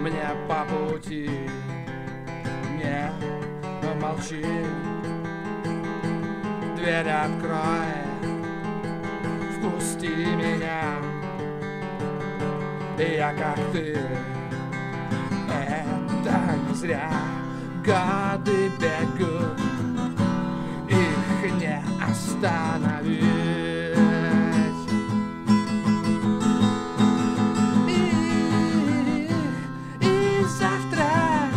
мне по пути. Не молчи, дверь открой, впусти меня. Я как ты, это не зря. Годы бегут, их не остановить. И завтра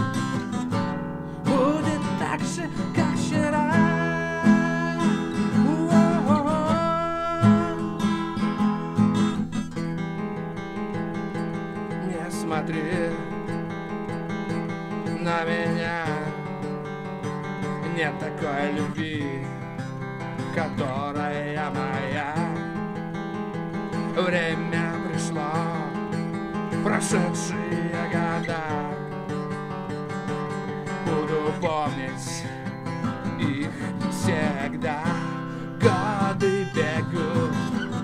будет так же, как вчера. Не смотри на меня, нет такой любви, которая моя. Время пришло, прошедшие года, буду помнить их всегда. Годы бегут,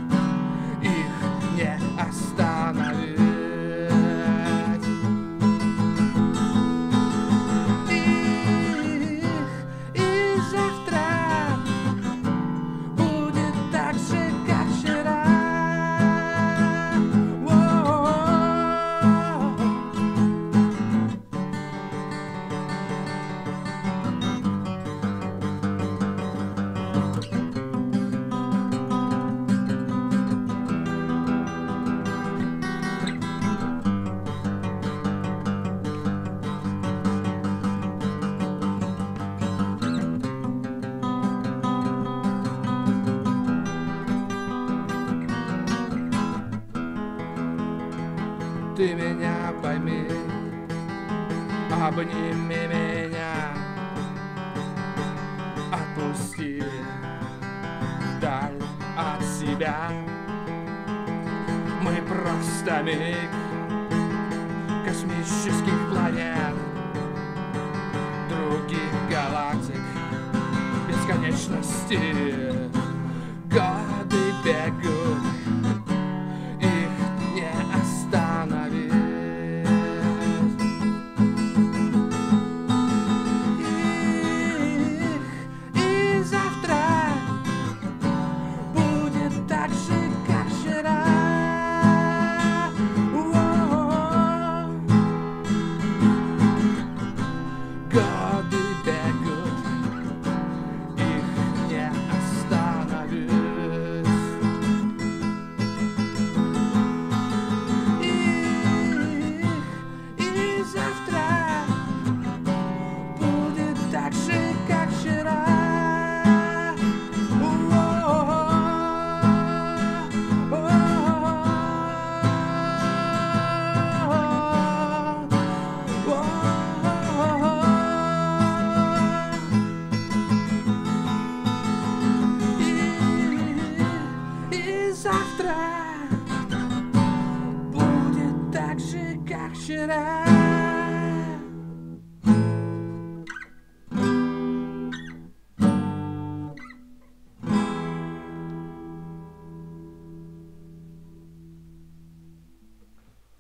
их не остановить. Ты меня пойми, обними меня, отпусти вдаль от себя. Мы просто миг космических планет, других галактик бесконечности. Годы бегут, их не остановить. И завтра будет так же, как вчера. Годы бегут, их не остановить. И завтра будет так же, как вчера. И завтра будет так же, как вчера.